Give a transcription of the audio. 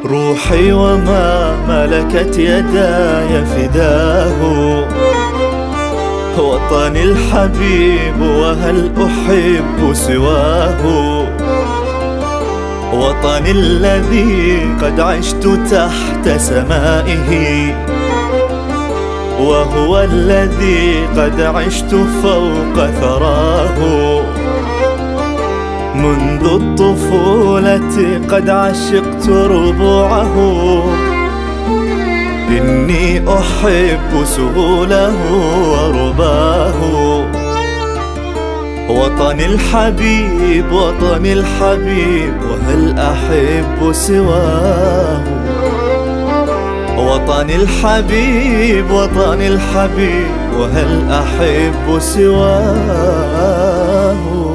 روحي وما ملكت يداي فداه، وطني الحبيب وهل أحب سواه. وطني الذي قد عشت تحت سمائه، وهو الذي قد عشت فوق ثراه. منذ الطفولة قد عشقت ربوعه، إني أحب سهوله ورباه. وطني الحبيب وطني الحبيب وهل أحب سواه. وطني الحبيب وطني الحبيب وهل أحب سواه.